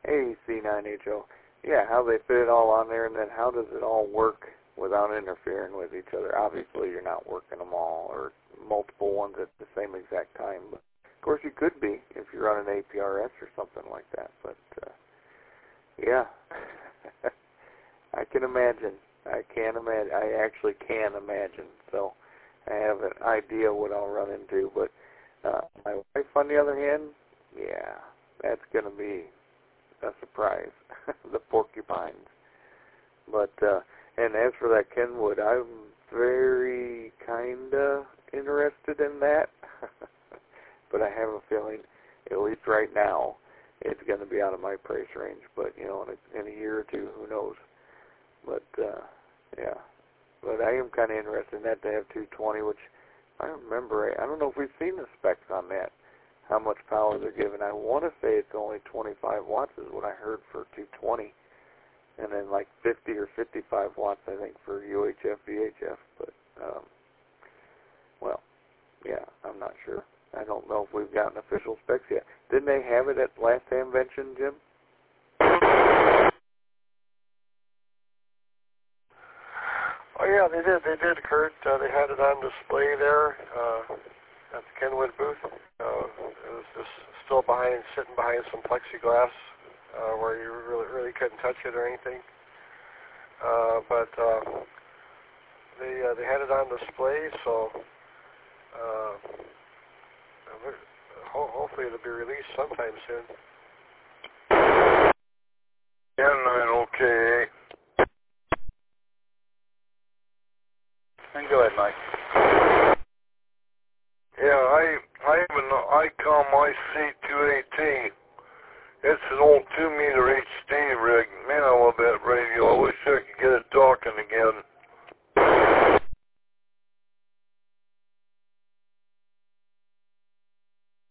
AC9HO. Yeah, how they fit it all on there, and then how does it all work without interfering with each other? Obviously, you're not working them all or multiple ones at the same exact time. But of course, you could be if you're running APRS or something like that. But yeah, I can imagine. I can imagine. I actually can imagine. So I have an idea what I'll run into. But my wife, on the other hand, yeah, that's going to be a surprise. The porcupines. But and as for that Kenwood, I'm very kinda interested in that. But I have a feeling, at least right now, it's going to be out of my price range. But you know, in a year or two, who knows? But yeah. But I am kind of interested in that. They have 220, which I remember. I don't know if we've seen the specs on that. How much power they're giving. I want to say it's only 25 watts is what I heard for 220. And then like 50 or 55 watts, I think, for UHF, VHF. But, well, yeah, I'm not sure. I don't know if we've gotten official specs yet. Didn't they have it at last Amvention, Jim? Oh, yeah, they did. They did, Kurt. They had it on display there at the Kenwood booth. It was just still sitting behind some plexiglass where you really couldn't touch it or anything. But they had it on display, so hopefully it'll be released sometime soon. N9OK. And go ahead, Mike. Yeah, I have an ICOM IC218. It's an old 2-meter HD rig. Man,